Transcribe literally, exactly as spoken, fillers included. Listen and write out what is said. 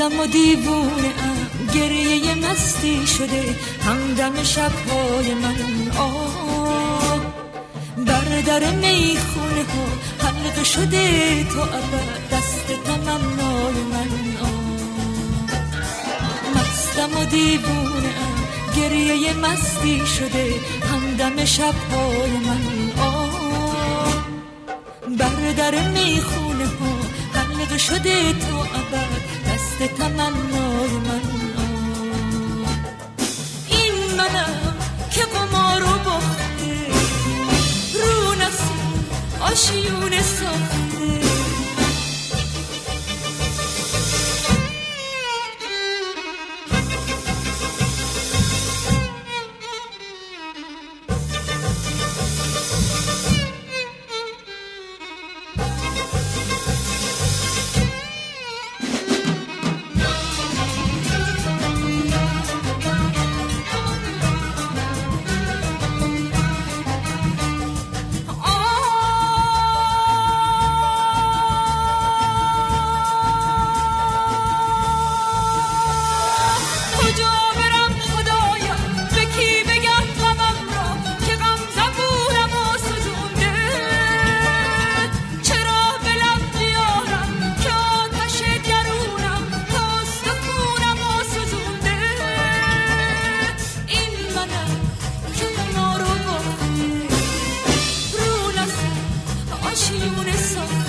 مستم و دیوونه ام، گریه مستی شده همدم شبهای من. آه بر در میخونه ها حلقه شده تو ابد دست تمنای من. آه مستم و دیوونه ام، گریه مستی شده همدم شبهای من. آه بر در میخونه ها حلقه شده تو ابد دست تمنای من. آه این منم که قمارو باخته رو نسیم آشیونه ساخته. آشیونه ساخته.